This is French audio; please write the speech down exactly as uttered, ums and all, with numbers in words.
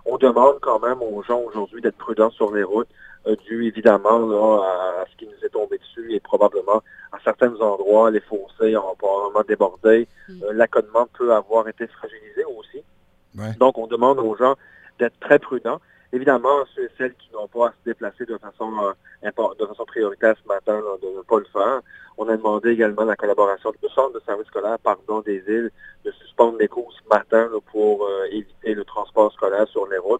on demande quand même aux gens aujourd'hui d'être prudents sur les routes, euh, dû évidemment là, à, à ce qui nous est tombé dessus et probablement à certains endroits, les fossés ont probablement débordé. Mm. Euh, l'accotement peut avoir été fragilisé aussi. Ouais. Donc, on demande aux gens d'être très prudents. Évidemment, ceux et celles qui n'ont pas à se déplacer de façon, euh, de façon prioritaire ce matin, là, de ne pas le faire. On a demandé également la collaboration du centre de service scolaire, pardon, des îles, de suspendre les cours ce matin là, pour euh, éviter le transport scolaire sur les routes.